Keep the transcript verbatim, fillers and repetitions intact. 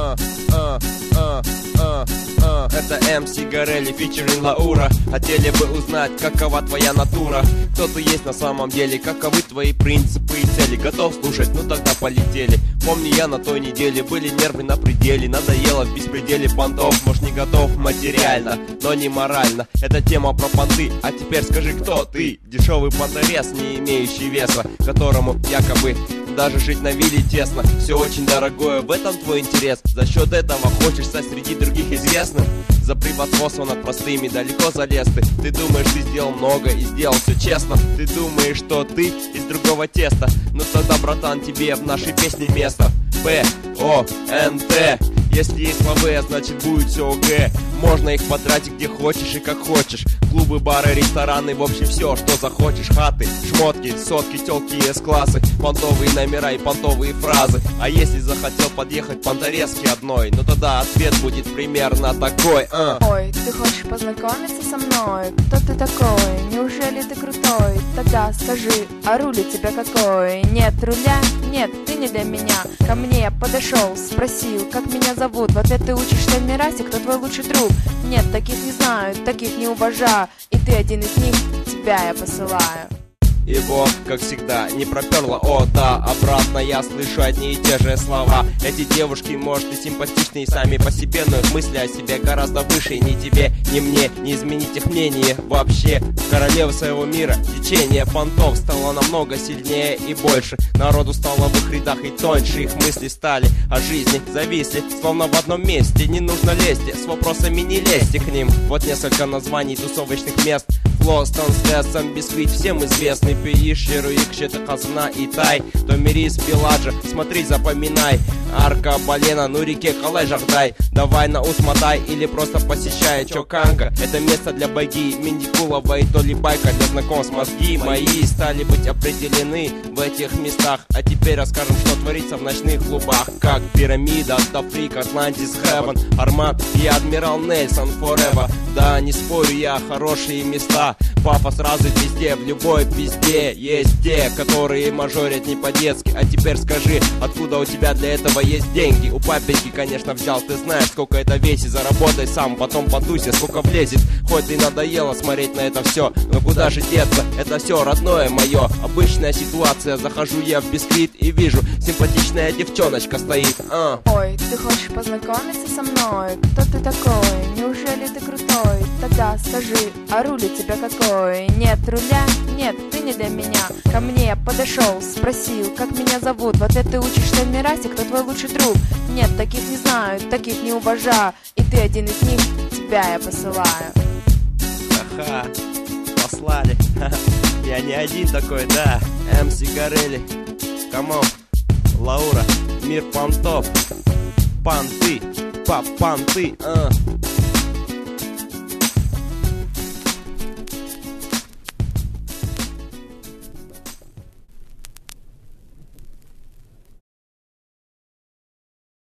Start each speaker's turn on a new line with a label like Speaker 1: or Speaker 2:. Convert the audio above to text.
Speaker 1: а, а, а, а, а. Это эм си Горелли, фичеринг Лаура. Хотели бы узнать, какова твоя натура, кто ты есть на самом деле, каковы твои принципы и цели. Готов слушать? Ну тогда полетели. Помню, я на той неделе, были нервы на пределе. Надоело в беспределе понтов. Может, не готов материально, но не морально. Это тема про понты, а теперь скажи, кто ты? Дешевый понторез, не имеющий веса, которому якобы даже жить на вилле тесно. Все очень дорогое, в этом твой интерес. За счет этого хочешь стать среди других известным. За превосходство над простыми далеко залез ты. Ты думаешь, ты сделал много и сделал все честно. Ты думаешь, что ты из другого теста. Ну тогда, братан, тебе в нашей песне место. П, О, Н, Т. Если есть славы, значит будет все ОГ. Можно их потратить где хочешь и как хочешь. Клубы, бары, рестораны, в общем все, что захочешь. Хаты, шмотки, сотки, телки и С-классы. Понтовые номера и понтовые фразы. А если захотел подъехать понторезки одной, ну тогда ответ будет примерно такой. а.
Speaker 2: Ой, ты хочешь познакомиться со мной? Кто ты такой? Неужели ты крутой? Тогда скажи, а руль у тебя какой? Нет руля? Нет, ты не для меня. Ко мне я подошел, спросил, как меня зовут. В ответ ты учишь на Мирасе, кто твой лучший друг. Нет, таких не знаю, таких не уважаю. И ты один из них, тебя я посылаю.
Speaker 1: И вот, как всегда, не проперло, о да, обратно я слышу одни и те же слова. Эти девушки, может, и симпатичные сами по себе, но их мысли о себе гораздо выше. Ни тебе, ни мне не изменить их мнение вообще. Королева своего мира, течение понтов стало намного сильнее и больше. Народу стало в их рядах и тоньше, их мысли стали о жизни зависли, словно в одном месте. Не нужно лезть, с вопросами не лезьте к ним. Вот несколько названий тусовочных мест. Лостон, Стессон, Бисквит, всем известный. Пиишеру, Икшета, Казна и Тай. Томирис, Пиладжа, смотри, запоминай. Арка, Балена, ну реке Калай Жахдай. Давай на ус мотай или просто посещай Чоканка. Это место для боги Миндикулова и Толи Байка. Для знакомств мозги мои стали быть определены в этих местах. А теперь расскажем, что творится в ночных клубах. Как Пирамида, Тафрик, Атлантис, Хевен, Арман и Адмирал Нельсон, Forever. Да, не спорю я, хорошие места. Папа сразу везде, в любой пизде. Есть те, которые мажорят не по-детски. А теперь скажи, откуда у тебя для этого есть деньги? У папеньки, конечно, взял, ты знаешь, сколько это весит. Заработай сам, потом подуйся, сколько влезет. Хоть и надоело смотреть на это все, но куда же деться, это все родное мое. Обычная ситуация, захожу я в Бисквит и вижу, симпатичная девчоночка стоит. а.
Speaker 2: Ой, ты хочешь познакомиться со мной? Кто ты такой? Неужели ты крутой? Тогда скажи, а руль у тебя какой? Нет руля? Нет, ты не для меня. Ко мне я подошел, спросил, как меня зовут. В ответ ты учишь на Мирасе, кто твой лучший друг. Нет, таких не знаю, таких не уважаю. И ты один из них, тебя я посылаю.
Speaker 1: Ха-ха, послали. Я не один такой, да. эм си Горелли, камон, Лаура, мир понтов. Понты, па-понты, а.